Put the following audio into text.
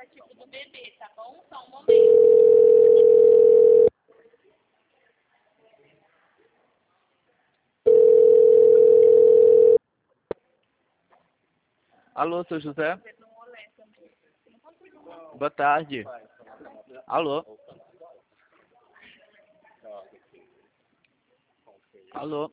aplicativo do bebê, tá bom? Só um momento. Alô, seu José? Boa tarde. Alô? Alô?